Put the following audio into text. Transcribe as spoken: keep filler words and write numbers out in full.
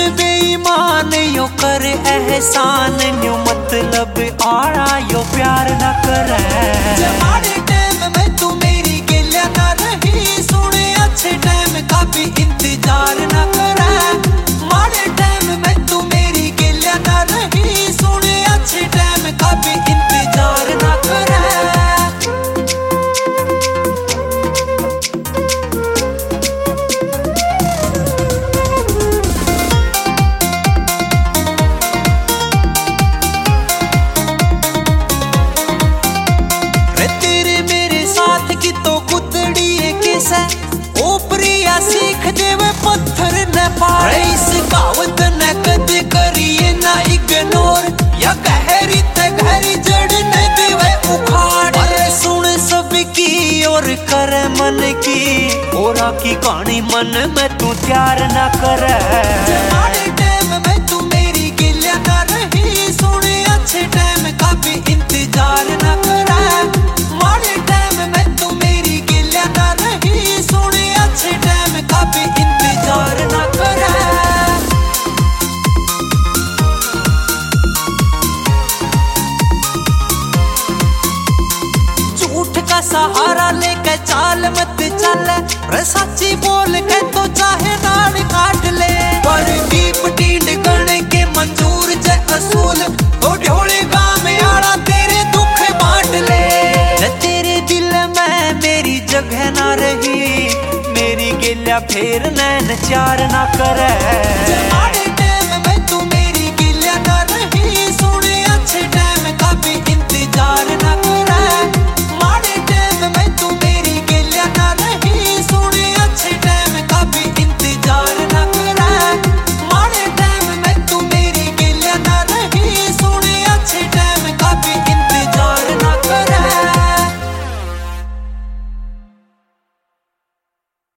बेईमान यो करे एहसान न्यू मतलब आड़ा यो प्यार न करे। माड़े टाइम में तू मेरी गिल्या ना रही, सुने अच्छे टाइम का भी इंतजार न करे। माड़े टाइम में तू मेरी गिल्या ना रही, सुने अच्छे टाइम का भी इंतजार न करे। ओपरिया सीख देवे पत्थर न पाए, इस कहावत न कदे करिए ना इग्नोर, या गहरी ते गहरी जड़ न देवे उखाड़। अरे सुन सबकी और करे मन की, ओरा की कहानी मन में तू प्यार न करे। माड़े टाइम में तू मेरी गिल्या ना रही, सुने अच्छे टाइम का भी इंतजार न करे। माड़े टाइम में तू मेरी गिल्या ना रही, सुने अच्छे टाइम का भी इंतजार न करे। झूठ का सहारा लेके चाल मत चल, सच्ची बोल के तो चाहे नाड़ काट ले। पर दीप टींड गण के मंजूर जै असूल, तो ढोले गाँव आड़ा तेरे दुख बांट ले। तेरे दिल में मेरी जगह ना रही, मेरी गिल्या फेर नैन चार ना करे।